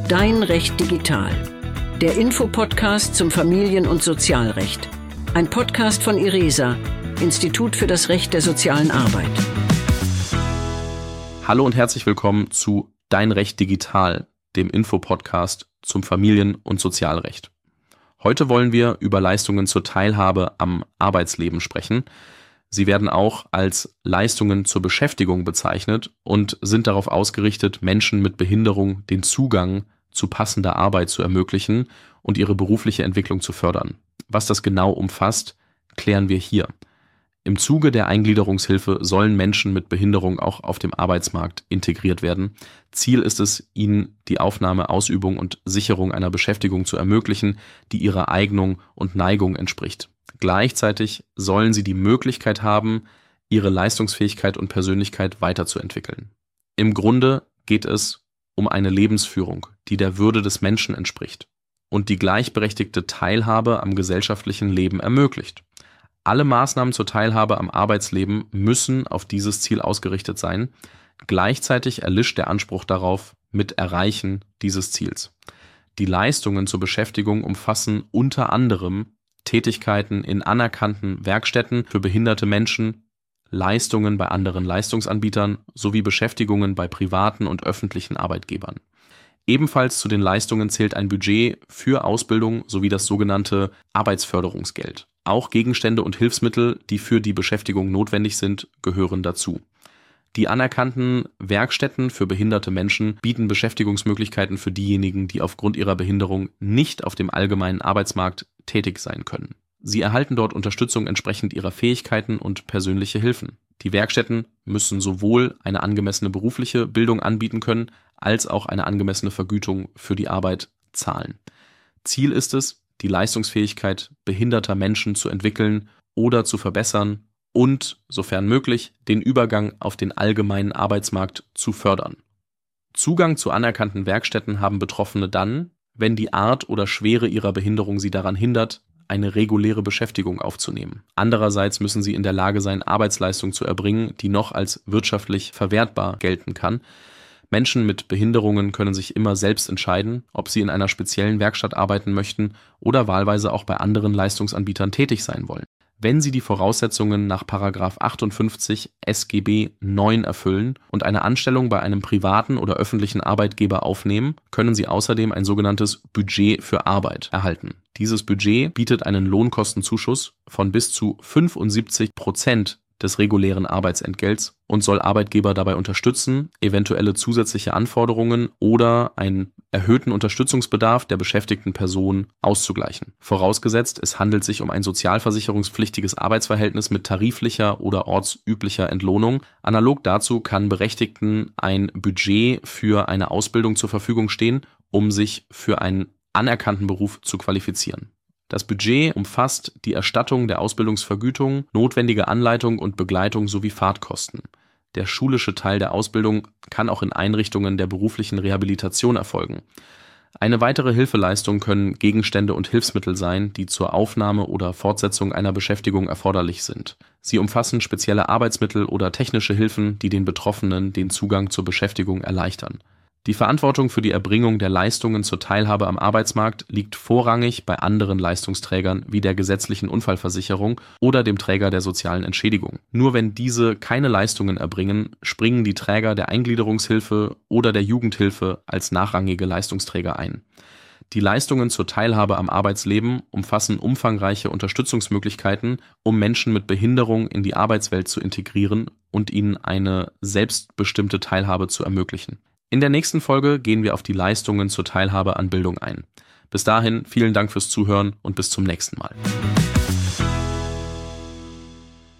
Dein Recht digital. Der Infopodcast zum Familien- und Sozialrecht. Ein Podcast von IRESA, Institut für das Recht der sozialen Arbeit. Hallo und herzlich willkommen zu Dein Recht digital, dem Infopodcast zum Familien- und Sozialrecht. Heute wollen wir über Leistungen zur Teilhabe am Arbeitsleben sprechen. Sie werden auch als Leistungen zur Beschäftigung bezeichnet und sind darauf ausgerichtet, Menschen mit Behinderung den Zugang zu passender Arbeit zu ermöglichen und ihre berufliche Entwicklung zu fördern. Was das genau umfasst, klären wir hier. Im Zuge der Eingliederungshilfe sollen Menschen mit Behinderung auch auf dem Arbeitsmarkt integriert werden. Ziel ist es, ihnen die Aufnahme, Ausübung und Sicherung einer Beschäftigung zu ermöglichen, die ihrer Eignung und Neigung entspricht. Gleichzeitig sollen sie die Möglichkeit haben, ihre Leistungsfähigkeit und Persönlichkeit weiterzuentwickeln. Im Grunde geht es um eine Lebensführung, die der Würde des Menschen entspricht und die gleichberechtigte Teilhabe am gesellschaftlichen Leben ermöglicht. Alle Maßnahmen zur Teilhabe am Arbeitsleben müssen auf dieses Ziel ausgerichtet sein. Gleichzeitig erlischt der Anspruch darauf mit Erreichen dieses Ziels. Die Leistungen zur Beschäftigung umfassen unter anderem Tätigkeiten in anerkannten Werkstätten für behinderte Menschen, Leistungen bei anderen Leistungsanbietern sowie Beschäftigungen bei privaten und öffentlichen Arbeitgebern. Ebenfalls zu den Leistungen zählt ein Budget für Ausbildung sowie das sogenannte Arbeitsförderungsgeld. Auch Gegenstände und Hilfsmittel, die für die Beschäftigung notwendig sind, gehören dazu. Die anerkannten Werkstätten für behinderte Menschen bieten Beschäftigungsmöglichkeiten für diejenigen, die aufgrund ihrer Behinderung nicht auf dem allgemeinen Arbeitsmarkt tätig sein können. Sie erhalten dort Unterstützung entsprechend ihrer Fähigkeiten und persönliche Hilfen. Die Werkstätten müssen sowohl eine angemessene berufliche Bildung anbieten können, als auch eine angemessene Vergütung für die Arbeit zahlen. Ziel ist es, die Leistungsfähigkeit behinderter Menschen zu entwickeln oder zu verbessern und, sofern möglich, den Übergang auf den allgemeinen Arbeitsmarkt zu fördern. Zugang zu anerkannten Werkstätten haben Betroffene dann, wenn die Art oder Schwere ihrer Behinderung sie daran hindert, eine reguläre Beschäftigung aufzunehmen. Andererseits müssen sie in der Lage sein, Arbeitsleistung zu erbringen, die noch als wirtschaftlich verwertbar gelten kann. Menschen mit Behinderungen können sich immer selbst entscheiden, ob sie in einer speziellen Werkstatt arbeiten möchten oder wahlweise auch bei anderen Leistungsanbietern tätig sein wollen. Wenn sie die Voraussetzungen nach § 58 SGB 9 erfüllen und eine Anstellung bei einem privaten oder öffentlichen Arbeitgeber aufnehmen, können sie außerdem ein sogenanntes Budget für Arbeit erhalten. Dieses Budget bietet einen Lohnkostenzuschuss von bis zu 75% des regulären Arbeitsentgelts und soll Arbeitgeber dabei unterstützen, eventuelle zusätzliche Anforderungen oder einen erhöhten Unterstützungsbedarf der beschäftigten Person auszugleichen. Vorausgesetzt, es handelt sich um ein sozialversicherungspflichtiges Arbeitsverhältnis mit tariflicher oder ortsüblicher Entlohnung. Analog dazu kann Berechtigten ein Budget für eine Ausbildung zur Verfügung stehen, um sich für einen anerkannten Beruf zu qualifizieren. Das Budget umfasst die Erstattung der Ausbildungsvergütung, notwendige Anleitung und Begleitung sowie Fahrtkosten. Der schulische Teil der Ausbildung kann auch in Einrichtungen der beruflichen Rehabilitation erfolgen. Eine weitere Hilfeleistung können Gegenstände und Hilfsmittel sein, die zur Aufnahme oder Fortsetzung einer Beschäftigung erforderlich sind. Sie umfassen spezielle Arbeitsmittel oder technische Hilfen, die den Betroffenen den Zugang zur Beschäftigung erleichtern. Die Verantwortung für die Erbringung der Leistungen zur Teilhabe am Arbeitsmarkt liegt vorrangig bei anderen Leistungsträgern wie der gesetzlichen Unfallversicherung oder dem Träger der sozialen Entschädigung. Nur wenn diese keine Leistungen erbringen, springen die Träger der Eingliederungshilfe oder der Jugendhilfe als nachrangige Leistungsträger ein. Die Leistungen zur Teilhabe am Arbeitsleben umfassen umfangreiche Unterstützungsmöglichkeiten, um Menschen mit Behinderung in die Arbeitswelt zu integrieren und ihnen eine selbstbestimmte Teilhabe zu ermöglichen. In der nächsten Folge gehen wir auf die Leistungen zur Teilhabe an Bildung ein. Bis dahin, vielen Dank fürs Zuhören und bis zum nächsten Mal.